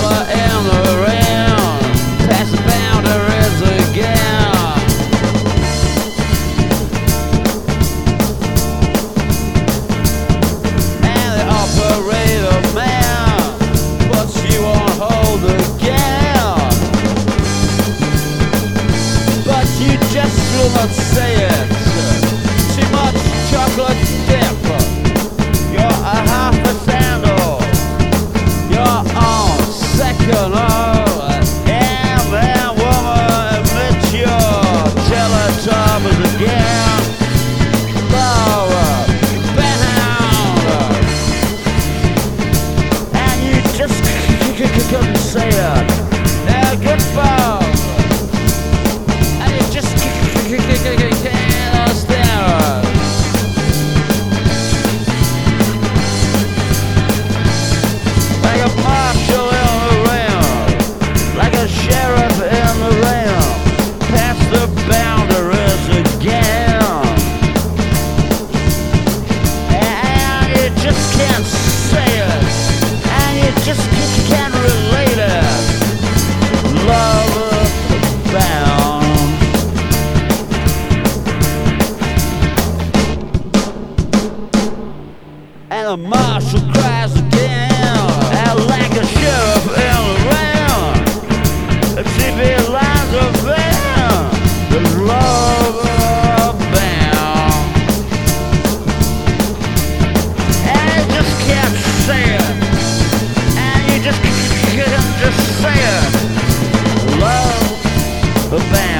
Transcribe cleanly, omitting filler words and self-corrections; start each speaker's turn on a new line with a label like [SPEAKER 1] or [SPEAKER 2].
[SPEAKER 1] color in the rain, past the boundaries again. And the operator man puts you on hold again, but you just will not say it. Too much chocolate dip. You're a half a sandal. You're on second order. And that woman admits you're Teletubbies again. Lower, bound. And you just couldn't say it. Now goodbye. And you just can't understand it. Like a marshal in the rain, like a sheriff in the rain, past the boundaries again. And you just can't say it, and you just can't relate it. Love bound. And the marshal cries again, and like a sheriff in the rain, the TV lines are there, the love bound. And you just can't say it, and you just can't just say it. Love bound.